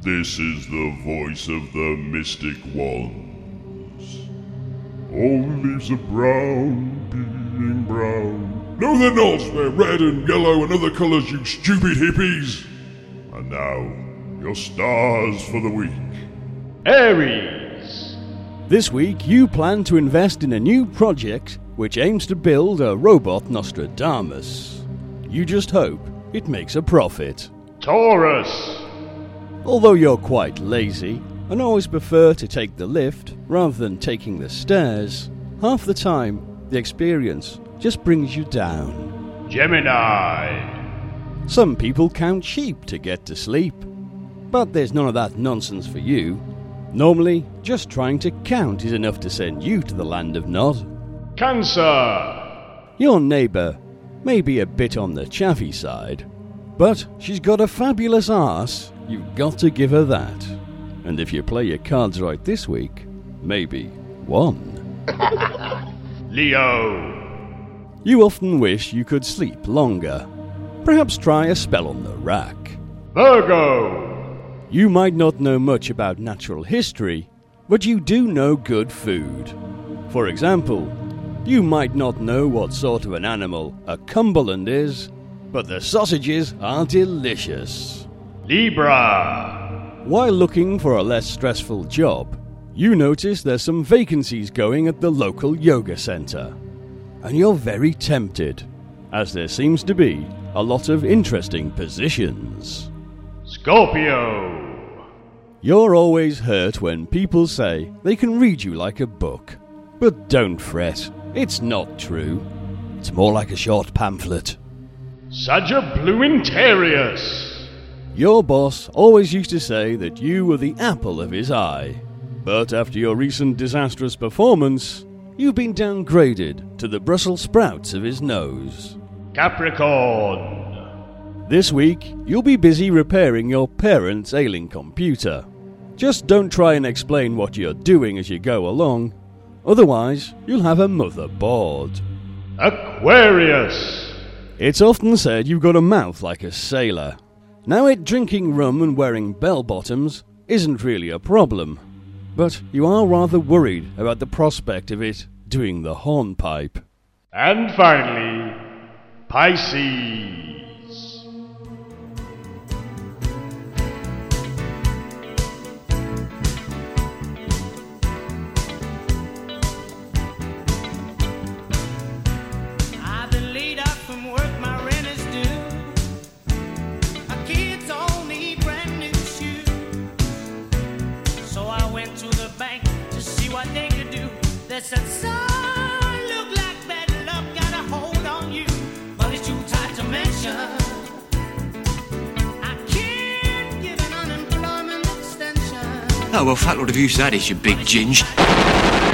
This is the voice of the Mystic Ones. All leaves are brown, being brown. No, they're not! They're red and yellow and other colours, you stupid hippies! And now, your stars for the week. Aries. This week, you plan to invest in a new project which aims to build a robot Nostradamus. You just hope it makes a profit. Taurus. Although you're quite lazy and always prefer to take the lift rather than taking the stairs, half the time the experience just brings you down. Gemini. Some people count sheep to get to sleep, but there's none of that nonsense for you. Normally, just trying to count is enough to send you to the land of Nod. Cancer. Your neighbour may be a bit on the chaffy side, but she's got a fabulous arse. You've got to give her that. And if you play your cards right this week, maybe one. Leo. You often wish you could sleep longer. Perhaps try a spell on the rack. Virgo. You might not know much about natural history, but you do know good food. For example, you might not know what sort of an animal a Cumberland is, but the sausages are delicious. Libra. While looking for a less stressful job, you notice there's some vacancies going at the local yoga centre. And you're very tempted, as there seems to be a lot of interesting positions. Scorpio. You're always hurt when people say they can read you like a book. But don't fret, it's not true. It's more like a short pamphlet. Sagittarius. Your boss always used to say that you were the apple of his eye. But after your recent disastrous performance, you've been downgraded to the Brussels sprouts of his nose. Capricorn. This week, you'll be busy repairing your parents' ailing computer. Just don't try and explain what you're doing as you go along, otherwise you'll have a mother bored. Aquarius. It's often said you've got a mouth like a sailor. Now, drinking rum and wearing bell-bottoms isn't really a problem, but you are rather worried about the prospect of it doing the hornpipe. And finally, Pisces. I've been laid up from work, my rent is due. My kids all need brand new shoes. So I went to the bank to see what they could do. They said, son, look like bad luck got a hold on you, but it's too tight to mention. I can't give an unemployment extension. Oh, well, fuck what have you said, it's you big ginge.